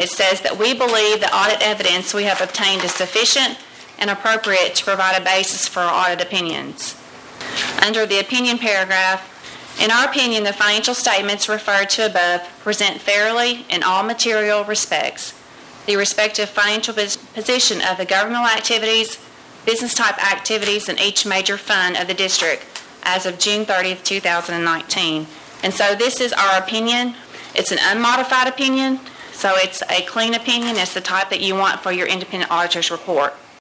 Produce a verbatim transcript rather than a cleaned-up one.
It says that we believe the audit evidence we have obtained is sufficient and appropriate to provide a basis for our audit opinions. Under the opinion paragraph, in our opinion, the financial statements referred to above present fairly in all material respects the respective financial position of the governmental activities, business type activities in each major fund of the district as of June thirtieth, two thousand nineteen. And so this is our opinion. It's an unmodified opinion, so it's a clean opinion. It's the type that you want for your independent auditor's report.